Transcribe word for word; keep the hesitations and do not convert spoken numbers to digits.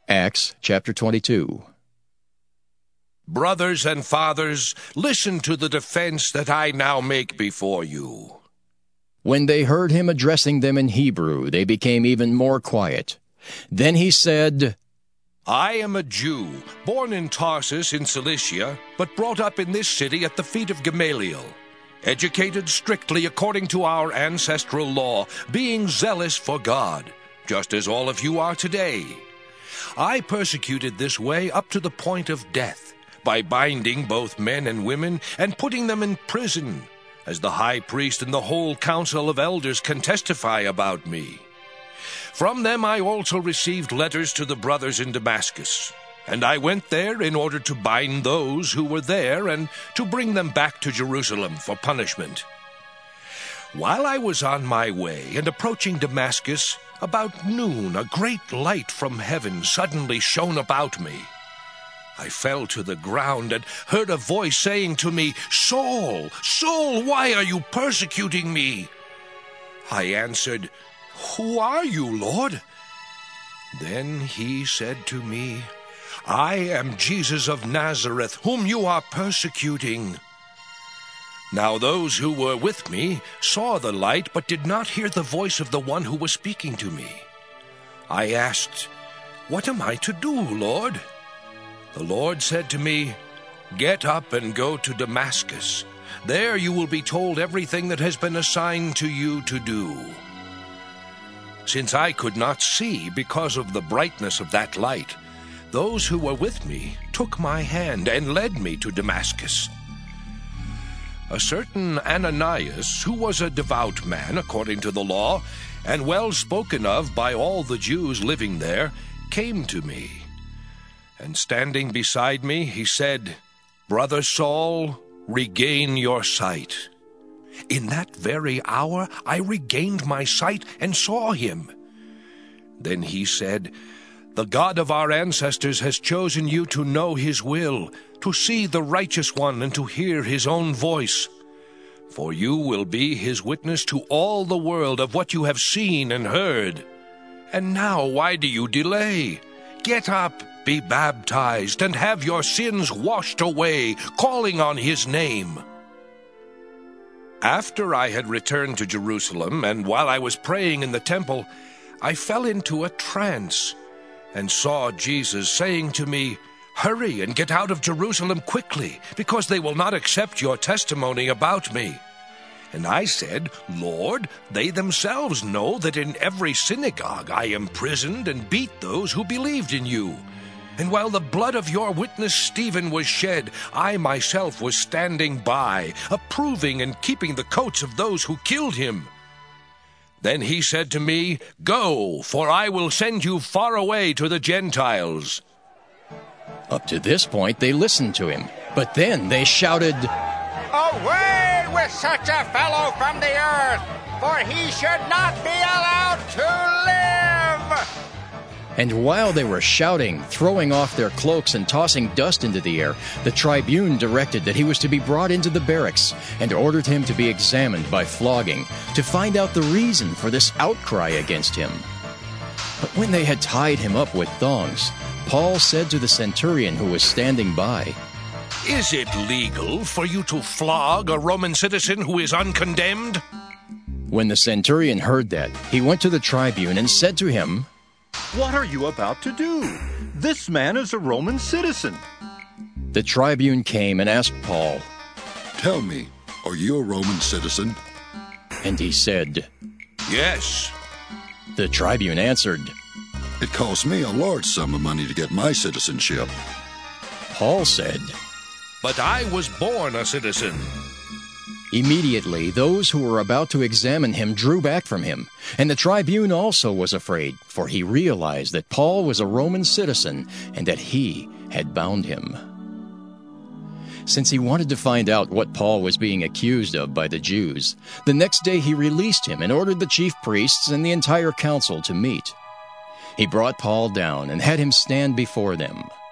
Acts chapter twenty-two. Brothers and fathers, listen to the defense that I now make before you. When they heard him addressing them in Hebrew, they became even more quiet. Then he said, I am a Jew, born in Tarsus in Cilicia, but brought up in this city at the feet of Gamaliel, educated strictly according to our ancestral law, being zealous for God, just as all of you are today. I persecuted this way up to the point of death, by binding both men and women and putting them in prison, as the high priest and the whole council of elders can testify about me. From them I also received letters to the brothers in Damascus, and I went there in order to bind those who were there and to bring them back to Jerusalem for punishment. While I was on my way and approaching Damascus, about noon a great light from heaven suddenly shone about me. I fell to the ground and heard a voice saying to me, Saul, Saul, why are you persecuting me? I answered, Who are you, Lord? Then he said to me, I am Jesus of Nazareth, whom you are persecuting. Now those who were with me saw the light, but did not hear the voice of the one who was speaking to me. I asked, What am I to do, Lord? The Lord said to me, Get up and go to Damascus. There you will be told everything that has been assigned to you to do. Since I could not see because of the brightness of that light, those who were with me took my hand and led me to Damascus. A certain Ananias, who was a devout man according to the law, and well spoken of by all the Jews living there, came to me. And standing beside me, he said, Brother Saul, regain your sight. In that very hour I regained my sight and saw him. Then he said, The God of our ancestors has chosen you to know his will, to see the righteous one and to hear his own voice. For you will be his witness to all the world of what you have seen and heard. And now why do you delay? Get up, be baptized, and have your sins washed away, calling on his name. After I had returned to Jerusalem, and while I was praying in the temple, I fell into a trance, and saw Jesus saying to me, Hurry and get out of Jerusalem quickly, because they will not accept your testimony about me. And I said, Lord, they themselves know that in every synagogue I imprisoned and beat those who believed in you. And while the blood of your witness Stephen was shed, I myself was standing by, approving and keeping the coats of those who killed him. Then he said to me, Go, for I will send you far away to the Gentiles. Up to this point they listened to him, but then they shouted, Away with such a fellow from the earth, for he should not be allowed to live! And while they were shouting, throwing off their cloaks and tossing dust into the air, the tribune directed that he was to be brought into the barracks and ordered him to be examined by flogging to find out the reason for this outcry against him. But when they had tied him up with thongs, Paul said to the centurion who was standing by, Is it legal for you to flog a Roman citizen who is uncondemned? When the centurion heard that, he went to the tribune and said to him, What are you about to do? This man is a Roman citizen. The tribune came and asked Paul, Tell me, are you a Roman citizen? And he said, Yes. The tribune answered, It cost me a large sum of money to get my citizenship. Paul said, But I was born a citizen. Immediately those who were about to examine him drew back from him, and the tribune also was afraid, for he realized that Paul was a Roman citizen and that he had bound him. Since he wanted to find out what Paul was being accused of by the Jews, the next day he released him and ordered the chief priests and the entire council to meet. He brought Paul down and had him stand before them.